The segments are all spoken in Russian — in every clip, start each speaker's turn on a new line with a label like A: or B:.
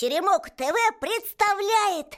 A: Теремок ТВ представляет.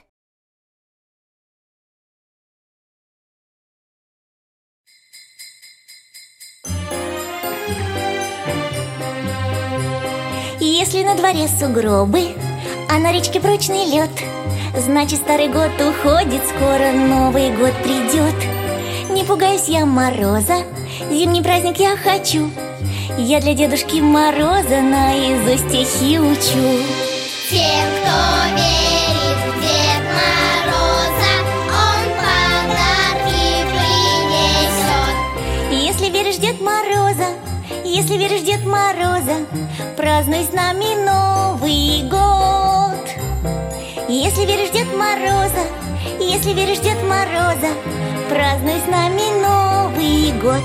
B: Если на дворе сугробы, а на речке прочный лед, значит, старый год уходит, скоро Новый год придет. Не пугаюсь я мороза, зимний праздник я хочу. Я для Дедушки Мороза наизусть стихи учу.
C: Тем, кто верит в Дед Мороза, он подарки принесет.
B: Если веришь в Дед Мороза, если веришь в Дед Мороза, празднуй с нами Новый год. Если веришь в Дед Мороза, если веришь в Дед Мороза, празднуй с нами Новый год.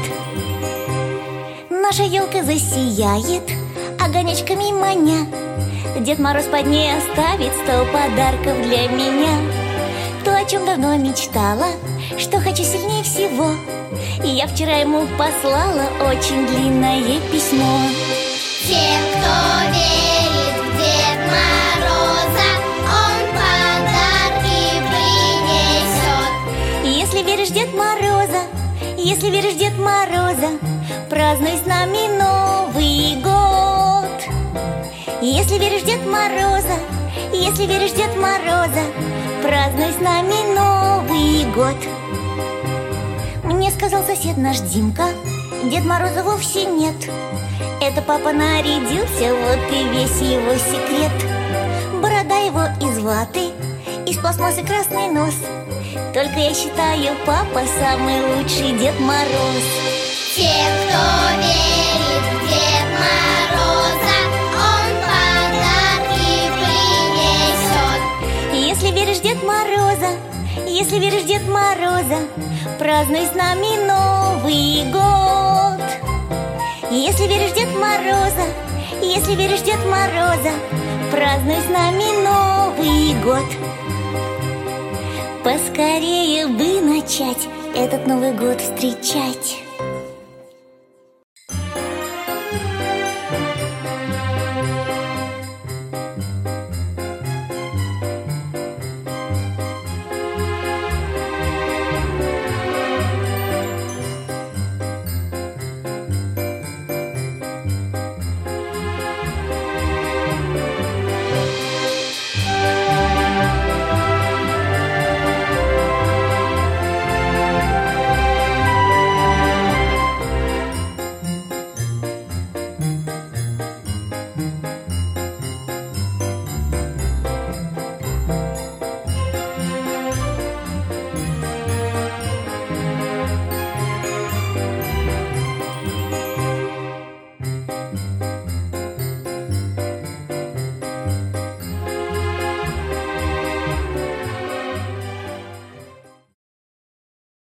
B: Наша елка засияет огонечками маня. Дед Мороз под ней оставит 100 подарков для меня. То, о чем давно мечтала, что хочу сильнее всего, и я вчера ему послала очень длинное письмо.
C: Тем, кто верит в Дед Мороза, он подарки принесет.
B: Если веришь в Дед Мороза, если веришь в Дед Мороза, празднуй с нами Новый год. Если веришь в Дед Мороза, если веришь в Дед Мороза, празднуй с нами Новый год. Мне сказал сосед наш Димка, Дед Мороза вовсе нет. Это папа нарядился, вот и весь его секрет. Борода его из ваты, из пластмассы красный нос. Только я считаю, папа самый лучший Дед Мороз.
C: Тем, кто верит в Дед Мороза, он подарки принесет.
B: Если веришь в Дед Мороза, если веришь в Дед Мороза, празднуй с нами Новый год. Если веришь в Дед Мороза, если веришь в Дед Мороза, празднуй с нами Новый год. Поскорее бы начать этот Новый год встречать.